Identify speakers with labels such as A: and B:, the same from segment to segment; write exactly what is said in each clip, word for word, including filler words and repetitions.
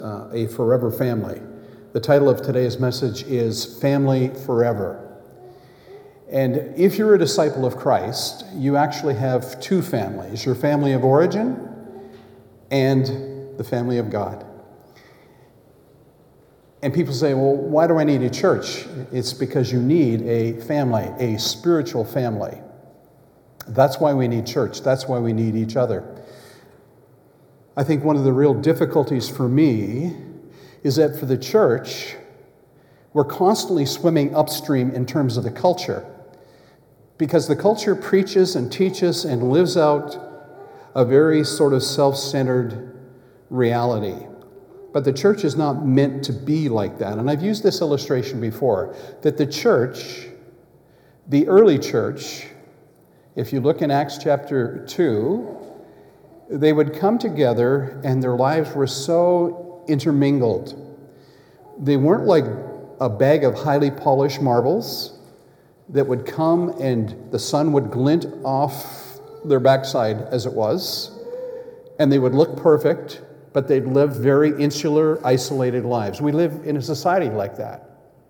A: uh, a forever family. The title of today's message is Family Forever. And if you're a disciple of Christ, you actually have two families, your family of origin and the family of God. And people say, well, why do I need a church? It's because you need a family, a spiritual family. That's why we need church. That's why we need each other. I think one of the real difficulties for me is that for the church, we're constantly swimming upstream in terms of the culture, because the culture preaches and teaches and lives out a very sort of self-centered reality. But the church is not meant to be like that. And I've used this illustration before, that the church, the early church, if you look in Acts chapter two, they would come together and their lives were so intermingled. They weren't like a bag of highly polished marbles that would come and the sun would glint off their backside as it was, and they would look perfect, but they'd live very insular, isolated lives. We live in a society like that.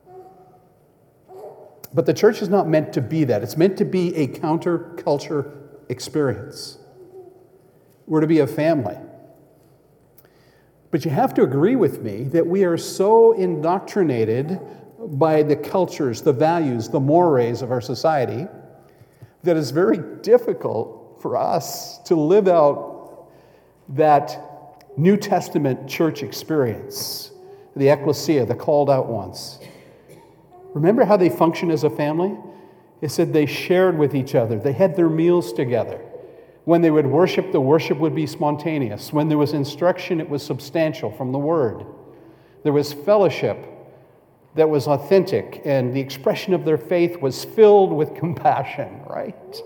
A: But the church is not meant to be that. It's meant to be a counterculture experience. We're to be a family. But you have to agree with me that we are so indoctrinated by the cultures, the values, the mores of our society, that it's very difficult for us to live out that New Testament church experience, the ecclesia, the called out ones. Remember how they functioned as a family? It said they shared with each other. They had their meals together. When they would worship, the worship would be spontaneous. When there was instruction, it was substantial from the Word. There was fellowship that was authentic, and the expression of their faith was filled with compassion, right?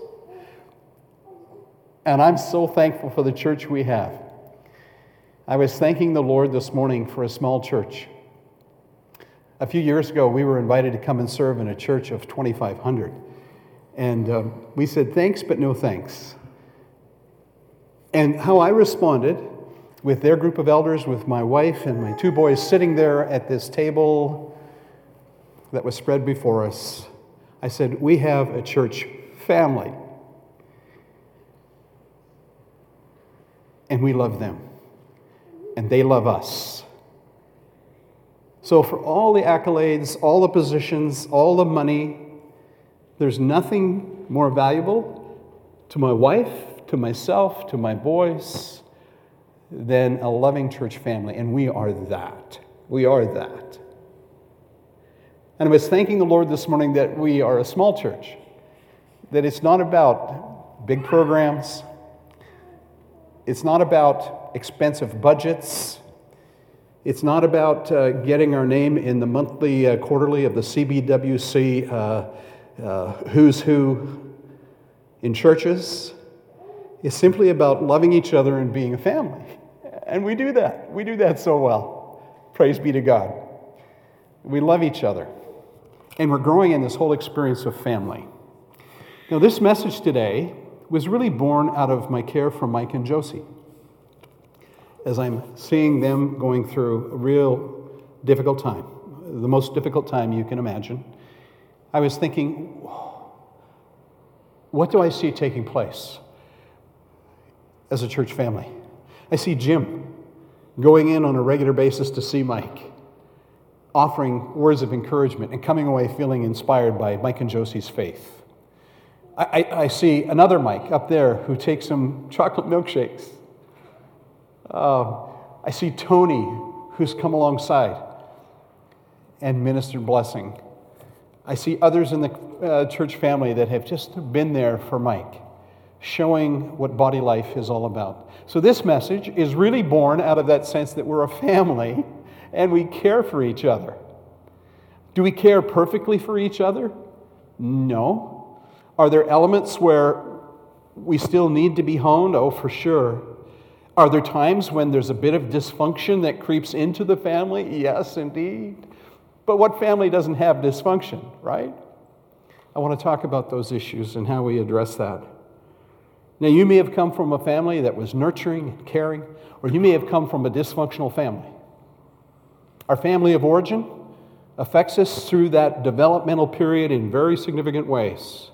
A: And I'm so thankful for the church we have. I was thanking the Lord this morning for a small church. A few years ago, we were invited to come and serve in a church of twenty-five hundred. And uh, we said, thanks, but no thanks. And how I responded with their group of elders, with my wife and my two boys sitting there at this table that was spread before us, I said, we have a church family. And we love them. And they love us. So for all the accolades, all the positions, all the money, there's nothing more valuable to my wife, to myself, to my boys, than a loving church family. And we are that. We are that. And I was thanking the Lord this morning that we are a small church, that it's not about big programs, it's not about expensive budgets, it's not about uh, getting our name in the monthly, uh, quarterly of the C B W C uh, uh, Who's Who in churches. It's simply about loving each other and being a family. And we do that. We do that so well. Praise be to God. We love each other. And we're growing in this whole experience of family. Now, this message today was really born out of my care for Mike and Josie. As I'm seeing them going through a real difficult time, the most difficult time you can imagine, I was thinking, what do I see taking place as a church family? I see Jim going in on a regular basis to see Mike, offering words of encouragement and coming away feeling inspired by Mike and Josie's faith. I, I, I see another Mike up there who takes some chocolate milkshakes. Uh, I see Tony, who's come alongside and ministered blessing. I see others in the uh, church family that have just been there for Mike, showing what body life is all about. So this message is really born out of that sense that we're a family and we care for each other. Do we care perfectly for each other? No. Are there elements where we still need to be honed? Oh, for sure. Are there times when there's a bit of dysfunction that creeps into the family? Yes, indeed. But what family doesn't have dysfunction, right? I want to talk about those issues and how we address that. Now, you may have come from a family that was nurturing and caring, or you may have come from a dysfunctional family. Our family of origin affects us through that developmental period in very significant ways.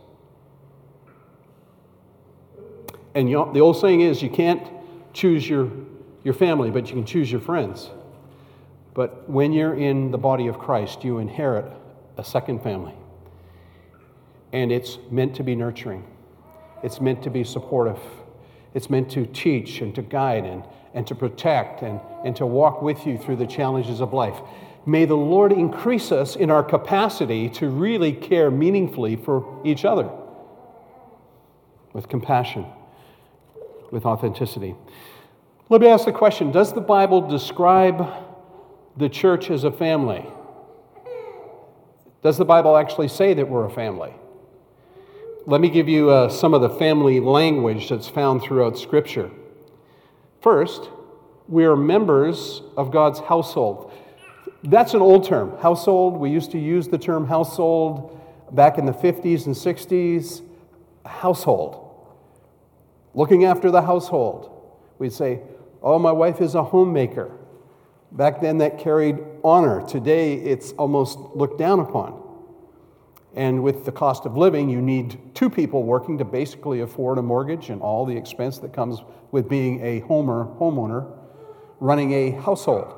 A: And you know, the old saying is, you can't choose your, your family, but you can choose your friends. But when you're in the body of Christ, you inherit a second family. And it's meant to be nurturing. It's meant to be supportive. It's meant to teach and to guide and, and to protect and, and to walk with you through the challenges of life. May the Lord increase us in our capacity to really care meaningfully for each other with compassion, with authenticity. Let me ask the question, does the Bible describe the church as a family? Does the Bible actually say that we're a family? Let me give you uh, some of the family language that's found throughout Scripture. First, we are members of God's household. That's an old term, household. We used to use the term household back in the fifties and sixties. Household. Looking after the household. We'd say, oh, my wife is a homemaker. Back then that carried honor. Today it's almost looked down upon. And with the cost of living, you need two people working to basically afford a mortgage and all the expense that comes with being a homer, homeowner running a household.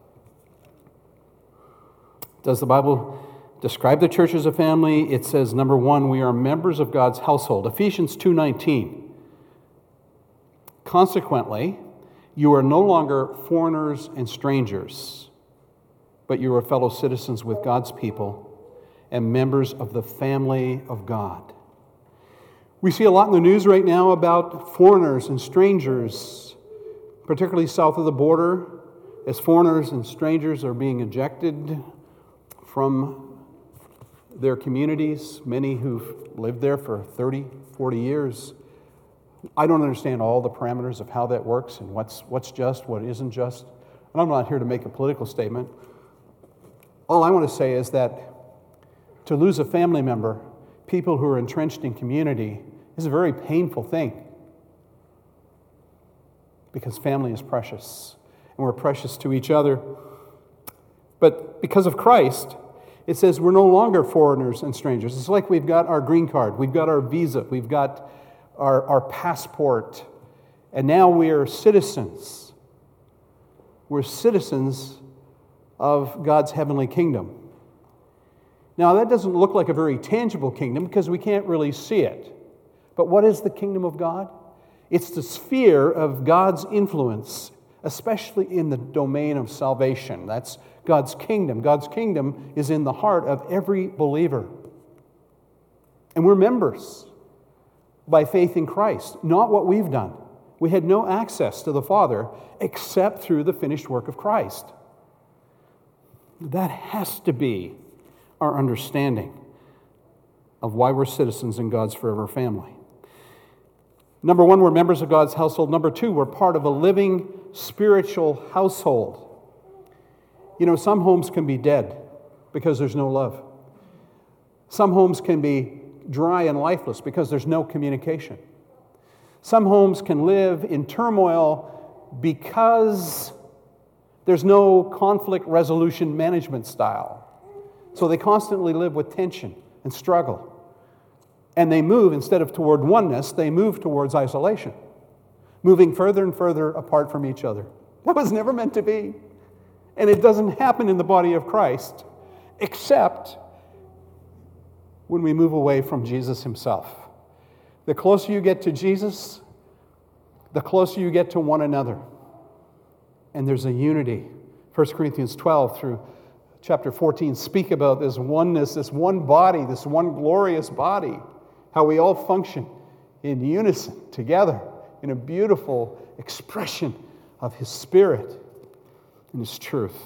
A: Does the Bible describe the church as a family? It says, number one, we are members of God's household. Ephesians two nineteen. Consequently, you are no longer foreigners and strangers, but you are fellow citizens with God's people and members of the family of God. We see a lot in the news right now about foreigners and strangers, particularly south of the border, as foreigners and strangers are being ejected from their communities, many who've lived there for thirty, forty years. I don't understand all the parameters of how that works and what's what's just, what isn't just. And I'm not here to make a political statement. All I want to say is that to lose a family member, people who are entrenched in community, is a very painful thing. Because family is precious, and we're precious to each other. But because of Christ, it says we're no longer foreigners and strangers. It's like we've got our green card, we've got our visa, we've got our, our passport, and now we are citizens. We're citizens of God's heavenly kingdom. Now, that doesn't look like a very tangible kingdom because we can't really see it. But what is the kingdom of God? It's the sphere of God's influence, especially in the domain of salvation. That's God's kingdom. God's kingdom is in the heart of every believer. And we're members by faith in Christ, not what we've done. We had no access to the Father except through the finished work of Christ. That has to be our understanding of why we're citizens in God's forever family. Number one, we're members of God's household. Number two, we're part of a living spiritual household. You know, some homes can be dead because there's no love. Some homes can be dry and lifeless because there's no communication. Some homes can live in turmoil because there's no conflict resolution management style. So they constantly live with tension and struggle. And they move, instead of toward oneness, they move towards isolation, moving further and further apart from each other. That was never meant to be. And it doesn't happen in the body of Christ, except when we move away from Jesus himself. The closer you get to Jesus, the closer you get to one another. And there's a unity. First Corinthians twelve through chapter fourteen speak about this oneness, this one body, this one glorious body, how we all function in unison together in a beautiful expression of his Spirit and his truth.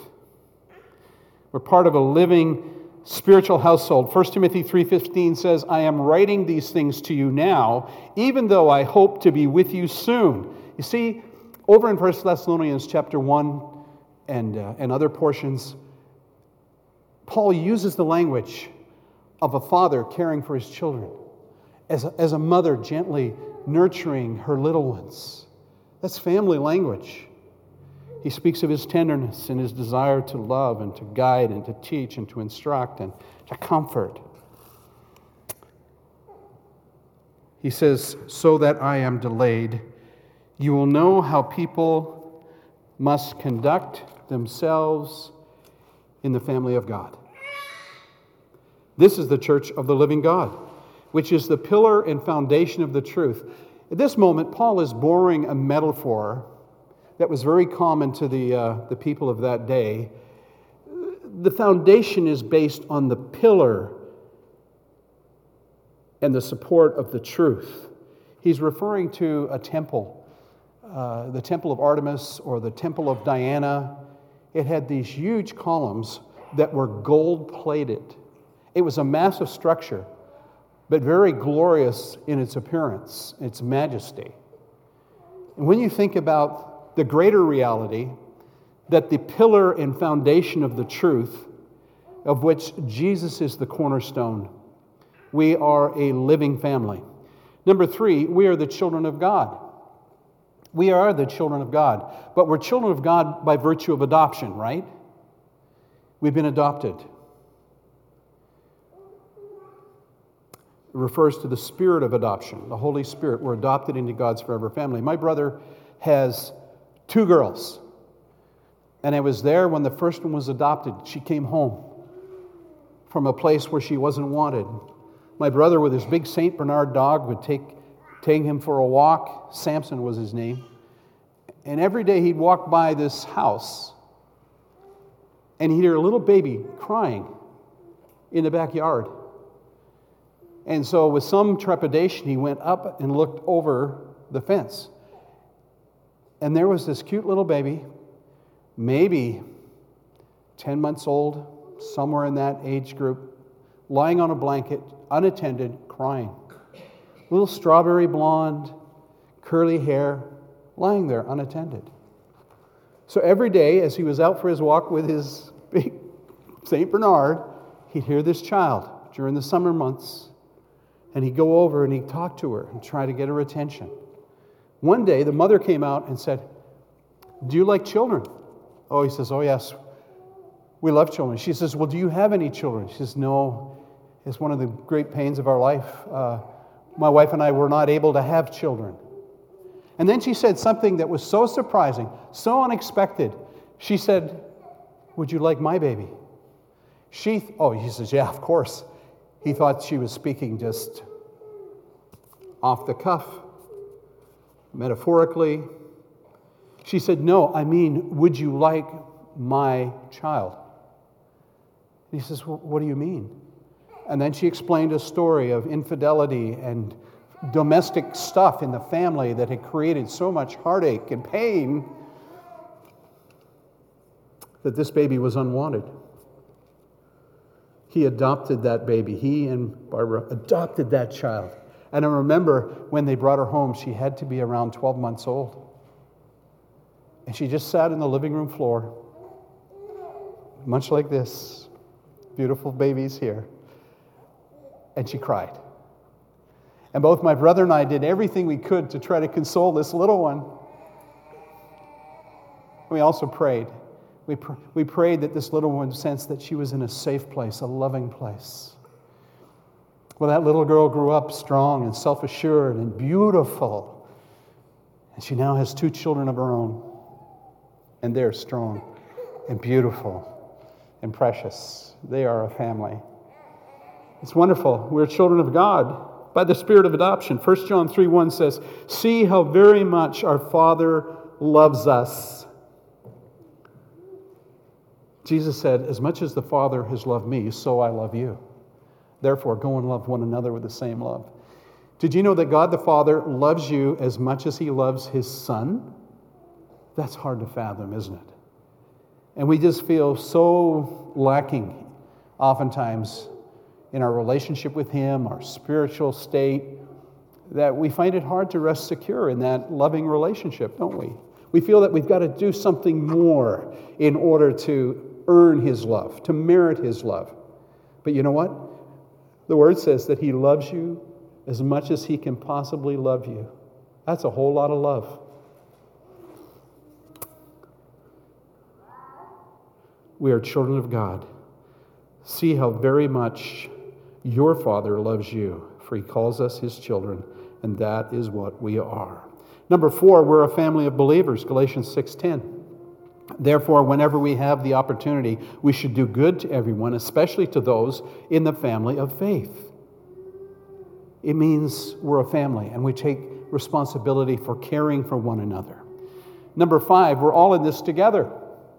A: We're part of a living spiritual household. First Timothy three fifteen says, I am writing these things to you now, even though I hope to be with you soon. You see, over in First Thessalonians chapter one and, uh, and other portions, Paul uses the language of a father caring for his children, as a, as a mother gently nurturing her little ones. That's family language. He speaks of his tenderness and his desire to love and to guide and to teach and to instruct and to comfort. He says, so that I am delayed, you will know how people must conduct themselves in the family of God. This is the church of the living God, which is the pillar and foundation of the truth. At this moment, Paul is borrowing a metaphor that was very common to the, uh, the people of that day. The foundation is based on the pillar and the support of the truth. He's referring to a temple, uh, the temple of Artemis or the temple of Diana. It had these huge columns that were gold-plated. It was a massive structure, but very glorious in its appearance, its majesty. And when you think about the greater reality that the pillar and foundation of the truth, of which Jesus is the cornerstone, we are a living family. Number three, we are the children of God. We are the children of God, but we're children of God by virtue of adoption, right? We've been adopted. It refers to the spirit of adoption, the Holy Spirit. We're adopted into God's forever family. My brother has two girls, and I was there when the first one was adopted. She came home from a place where she wasn't wanted. My brother, with his big Saint Bernard dog, would take, take him for a walk. Samson was his name. And every day he'd walk by this house, and he'd hear a little baby crying in the backyard. And so with some trepidation, he went up and looked over the fence. And there was this cute little baby, maybe ten months old, somewhere in that age group, lying on a blanket, unattended, crying. Little strawberry blonde, curly hair, lying there unattended. So every day as he was out for his walk with his big Saint Bernard, he'd hear this child during the summer months. And he'd go over and he'd talk to her and try to get her attention. One day, the mother came out and said, do you like children? Oh, he says, oh, yes, we love children. She says, well, do you have any children? She says, no, it's one of the great pains of our life. Uh, my wife and I were not able to have children. And then she said something that was so surprising, so unexpected. She said, would you like my baby? She, th- oh, he says, yeah, of course. He thought she was speaking just off the cuff, metaphorically. She said, no, I mean, would you like my child? And he says, well, what do you mean? And then she explained a story of infidelity and domestic stuff in the family that had created so much heartache and pain that this baby was unwanted. He adopted that baby. He and Barbara adopted that child. And I remember when they brought her home, she had to be around twelve months old. And she just sat in the living room floor, much like this. Beautiful baby's here. And she cried. And both my brother and I did everything we could to try to console this little one. We also prayed. We, pr- we prayed that this little one sensed that she was in a safe place, a loving place. Well, that little girl grew up strong and self-assured and beautiful. And she now has two children of her own. And they're strong and beautiful and precious. They are a family. It's wonderful. We're children of God by the Spirit of adoption. First John three one says, see how very much our Father loves us. Jesus said, as much as the Father has loved me, so I love you. Therefore, go and love one another with the same love. Did you know that God the Father loves you as much as He loves His Son? That's hard to fathom, isn't it? And we just feel so lacking oftentimes in our relationship with Him, our spiritual state, that we find it hard to rest secure in that loving relationship, don't we? We feel that we've got to do something more in order to earn His love, to merit His love. But you know what? The Word says that He loves you as much as He can possibly love you. That's a whole lot of love. we are children of God. See how very much your Father loves you, for he calls us his children, and that is what we are. Number four, we're a family of believers, Galatians six ten. Therefore, whenever we have the opportunity, we should do good to everyone, especially to those in the family of faith. It means we're a family, and we take responsibility for caring for one another. Number five, we're all in this together.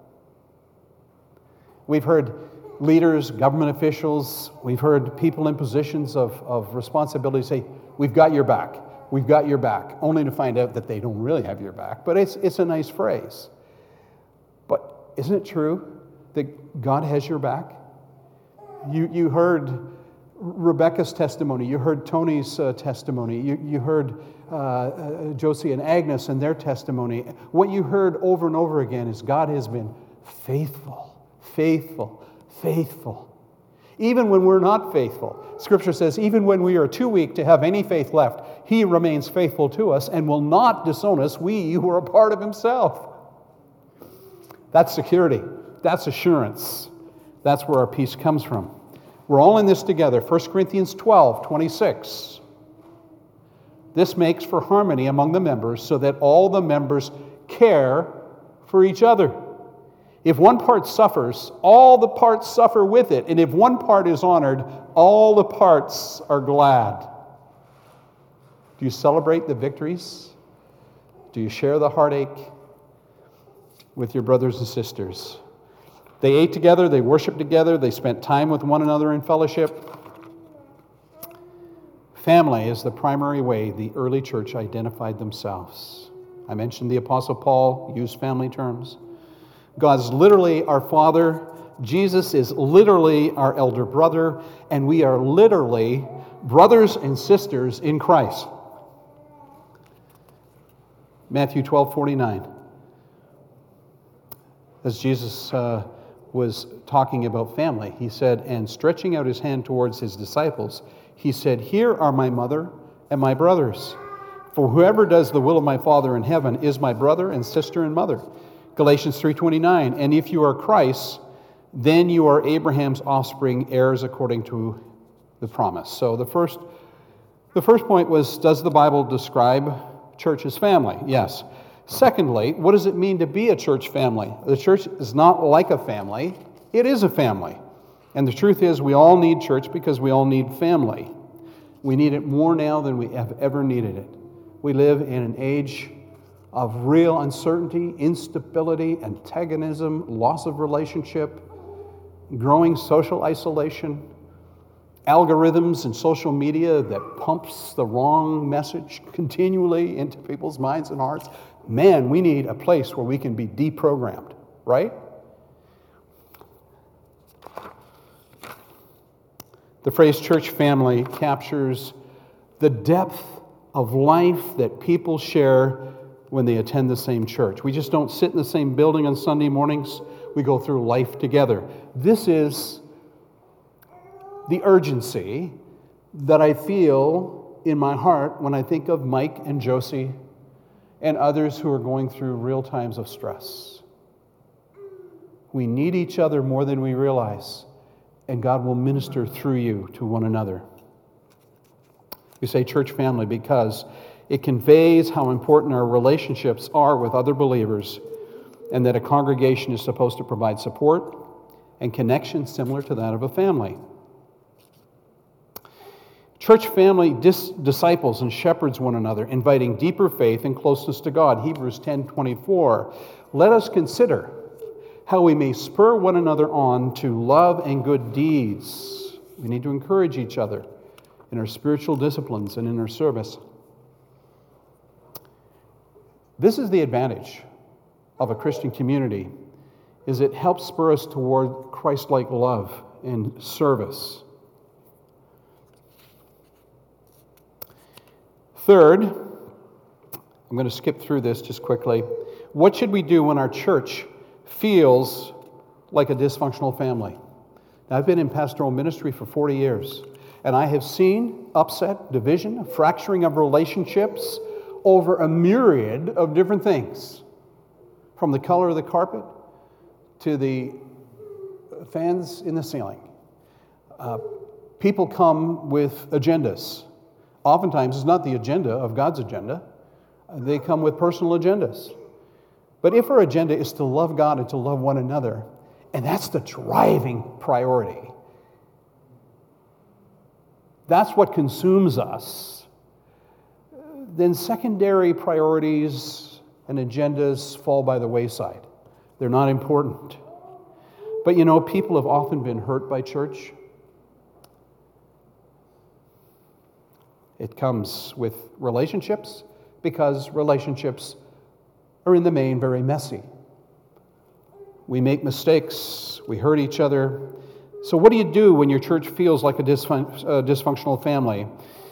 A: We've heard leaders, government officials, we've heard people in positions of, of responsibility say, we've got your back, we've got your back, only to find out that they don't really have your back. But it's, it's a nice phrase. But isn't it true that God has your back? You, you heard Rebecca's testimony, you heard Tony's uh, testimony, you, you heard uh, uh, Josie and Agnes and their testimony. What you heard over and over again is God has been faithful, faithful, faithful. Even when we're not faithful. Scripture says, even when we are too weak to have any faith left, he remains faithful to us and will not disown us, we who are a part of himself. That's security. That's assurance. That's where our peace comes from. We're all in this together. First Corinthians twelve twenty-six. This makes for harmony among the members so that all the members care for each other. If one part suffers, all the parts suffer with it. And if one part is honored, all the parts are glad. Do you celebrate the victories? Do you share the heartache with your brothers and sisters? They ate together, they worshiped together, they spent time with one another in fellowship. Family is the primary way the early church identified themselves. I mentioned the Apostle Paul used family terms. God's literally our Father. Jesus is literally our elder brother, and we are literally brothers and sisters in Christ. Matthew twelve forty-nine. As Jesus uh, was talking about family, he said, and stretching out his hand towards his disciples, he said, here are my mother and my brothers. For whoever does the will of my Father in heaven is my brother and sister and mother. Galatians three twenty-nine, and if you are Christ, then you are Abraham's offspring, heirs according to the promise. So the first, the first point was, does the Bible describe church as family? Yes. Secondly, what does it mean to be a church family? The church is not like a family. It is a family. And the truth is, we all need church because we all need family. We need it more now than we have ever needed it. We live in an age of real uncertainty, instability, antagonism, loss of relationship, growing social isolation, algorithms and social media that pumps the wrong message continually into people's minds and hearts. Man, we need a place where we can be deprogrammed, right? The phrase church family captures the depth of life that people share when they attend the same church. We just don't sit in the same building on Sunday mornings. We go through life together. This is the urgency that I feel in my heart when I think of Mike and Josie and others who are going through real times of stress. We need each other more than we realize, and God will minister through you to one another. We say church family because it conveys how important our relationships are with other believers, and that a congregation is supposed to provide support and connection similar to that of a family. Church family dis- disciples and shepherds one another, inviting deeper faith and closeness to God. Hebrews ten twenty-four. Let us consider how we may spur one another on to love and good deeds. We need to encourage each other in our spiritual disciplines and in our service. This is the advantage of a Christian community, is it helps spur us toward Christ-like love and service. Third, I'm going to skip through this just quickly. What should we do when our church feels like a dysfunctional family? Now, I've been in pastoral ministry for forty years, and I have seen upset, division, fracturing of relationships over a myriad of different things, from the color of the carpet to the fans in the ceiling. Uh, people come with agendas. Oftentimes, it's not the agenda of God's agenda. They come with personal agendas. But if our agenda is to love God and to love one another, and that's the driving priority, that's what consumes us, then secondary priorities and agendas fall by the wayside. They're not important. But you know, people have often been hurt by church. It comes with relationships because relationships are in the main very messy. We make mistakes, we hurt each other. So what do you do when your church feels like a dysfun- uh, dysfunctional family?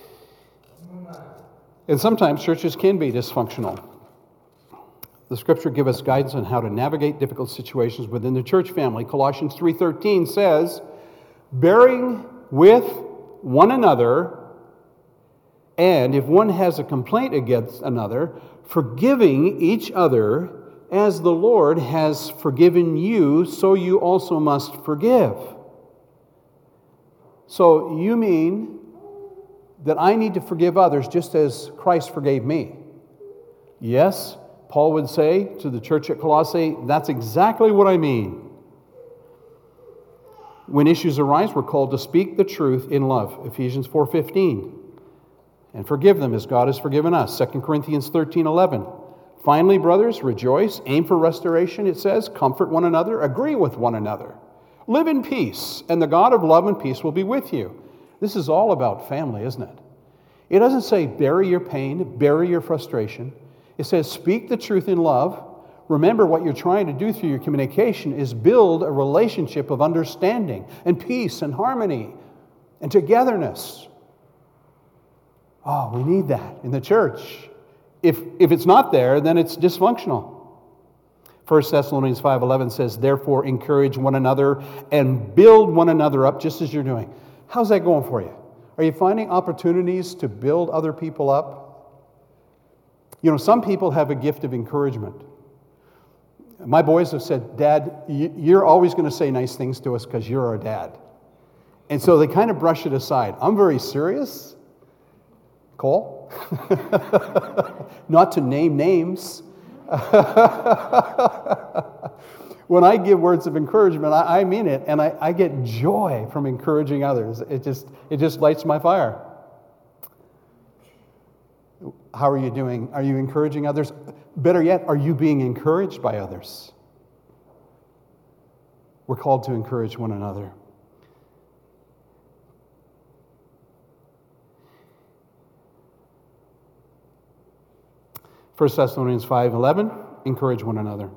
A: And sometimes churches can be dysfunctional. The Scripture gives us guidance on how to navigate difficult situations within the church family. Colossians three thirteen says, bearing with one another, and if one has a complaint against another, forgiving each other, as the Lord has forgiven you, so you also must forgive. So you mean that I need to forgive others just as Christ forgave me? Yes, Paul would say to the church at Colossae, that's exactly what I mean. When issues arise, we're called to speak the truth in love, Ephesians four fifteen, and forgive them as God has forgiven us, Second Corinthians thirteen eleven. Finally, brothers, rejoice, aim for restoration, it says, comfort one another, agree with one another. Live in peace, and the God of love and peace will be with you. This is all about family, isn't it? It doesn't say bury your pain, bury your frustration. It says speak the truth in love. Remember, what you're trying to do through your communication is build a relationship of understanding and peace and harmony and togetherness. Oh, we need that in the church. If, if it's not there, then it's dysfunctional. First Thessalonians five eleven says, therefore encourage one another and build one another up just as you're doing. How's that going for you? Are you finding opportunities to build other people up? You know, some people have a gift of encouragement. My boys have said, Dad, you're always going to say nice things to us because you're our dad. And so they kind of brush it aside. I'm very serious. Cole? Not to name names. When I give words of encouragement, I, I mean it, and I, I get joy from encouraging others. It just, it just lights my fire. How are you doing? Are you encouraging others? Better yet, are you being encouraged by others? We're called to encourage one another. First Thessalonians five eleven, encourage one another.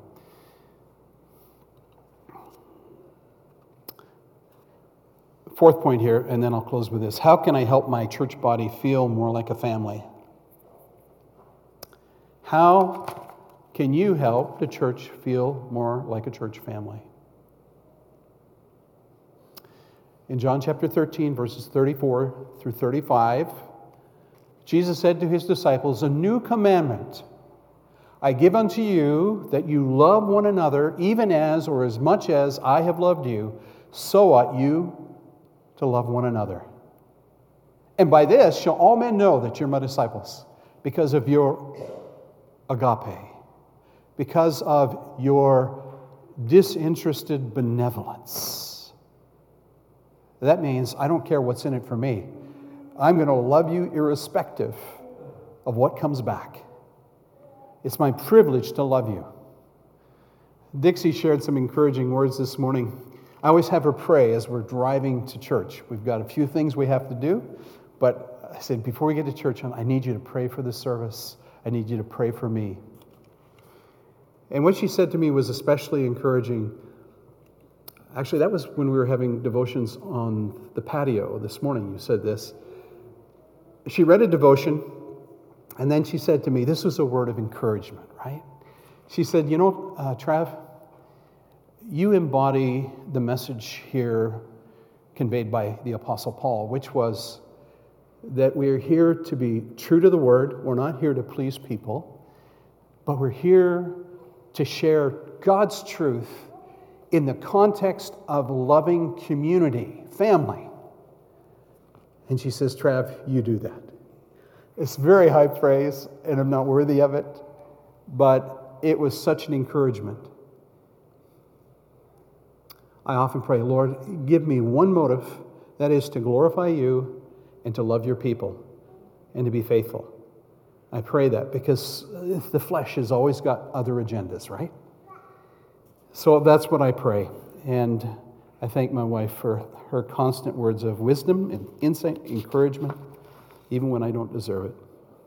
A: Fourth point here, and then I'll close with this. How can I help my church body feel more like a family? How can you help the church feel more like a church family? In John chapter thirteen, verses thirty-four through thirty-five, Jesus said to his disciples, a new commandment I give unto you, that you love one another, even as or as much as I have loved you, so ought you to love one another. And by this shall all men know that you're my disciples, because of your agape, because of your disinterested benevolence. That means I don't care what's in it for me. I'm going to love you irrespective of what comes back. It's my privilege to love you. Dixie shared some encouraging words this morning. I always have her pray as we're driving to church. We've got a few things we have to do, but I said, before we get to church, I need you to pray for the service. I need you to pray for me. And what she said to me was especially encouraging. Actually, that was when we were having devotions on the patio this morning. You said this. She read a devotion, and then she said to me, this was a word of encouragement, right? She said, you know, uh, Trav, you embody the message here conveyed by the Apostle Paul, which was that we're here to be true to the word. We're not here to please people, but we're here to share God's truth in the context of loving community, family. And she says, Trav, you do that. It's very high praise, and I'm not worthy of it, but it was such an encouragement. I often pray, Lord, give me one motive, that is to glorify you and to love your people and to be faithful. I pray that because the flesh has always got other agendas, right? So that's what I pray. And I thank my wife for her constant words of wisdom and insight, encouragement, even when I don't deserve it.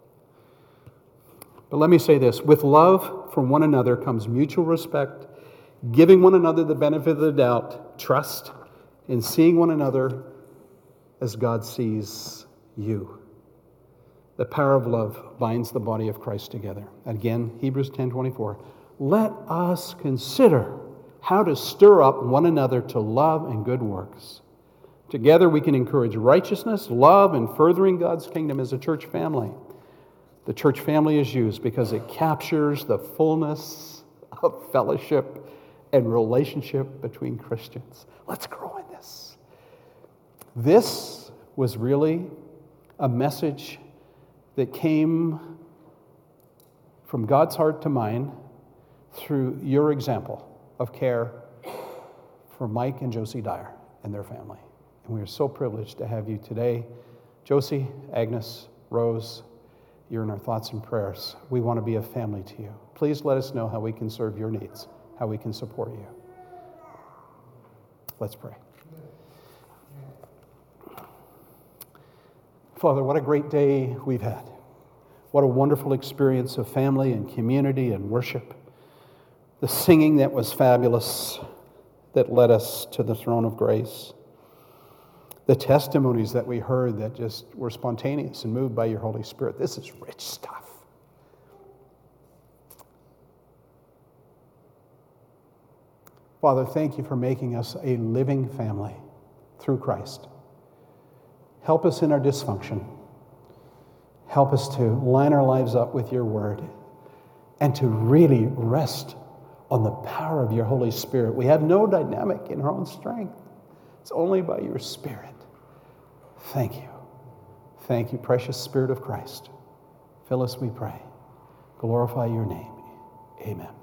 A: But let me say this. With love for one another comes mutual respect, giving one another the benefit of the doubt, trust, and seeing one another as God sees you. The power of love binds the body of Christ together. Again, Hebrews ten twenty-four. Let us consider how to stir up one another to love and good works. Together we can encourage righteousness, love, and furthering God's kingdom as a church family. The church family is used because it captures the fullness of fellowship and relationship between Christians. Let's grow in this. This was really a message that came from God's heart to mine through your example of care for Mike and Josie Dyer and their family. And we are so privileged to have you today. Josie, Agnes, Rose, you're in our thoughts and prayers. We want to be a family to you. Please let us know how we can serve your needs, how we can support you. Let's pray. Father, what a great day we've had. What a wonderful experience of family and community and worship. The singing that was fabulous that led us to the throne of grace. The testimonies that we heard that just were spontaneous and moved by your Holy Spirit. This is rich stuff. Father, thank you for making us a living family through Christ. Help us in our dysfunction. Help us to line our lives up with your word and to really rest on the power of your Holy Spirit. We have no dynamic in our own strength. It's only by your Spirit. Thank you. Thank you, precious Spirit of Christ. Fill us, we pray. Glorify your name. Amen.